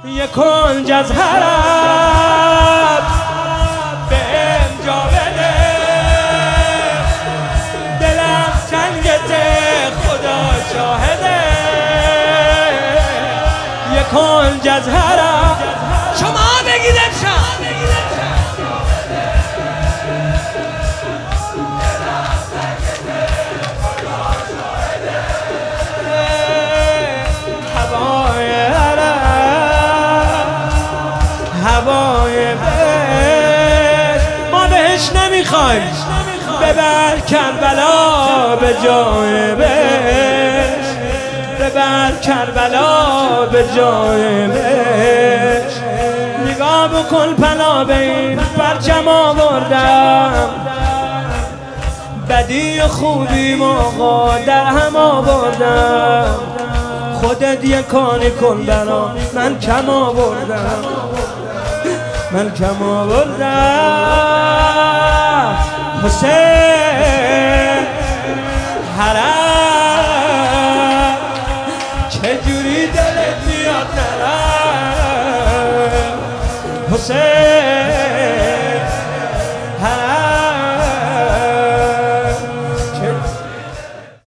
یه کنج از حرم بهم جا بده، دلم تنگته خدا شاهده. یه کنج از حرم شما بگید امشب هوای بهش ما بهش نمیخوایم، ببر کربلا به جای بهش، ببر کربلا به جای بهش. نگاه بکن پناه به این پرچم آوردم، بدی و خوبی موقع در هم آوردم. خودت یه کاری کن برام، من کم آوردم، من کم آوردم. حسین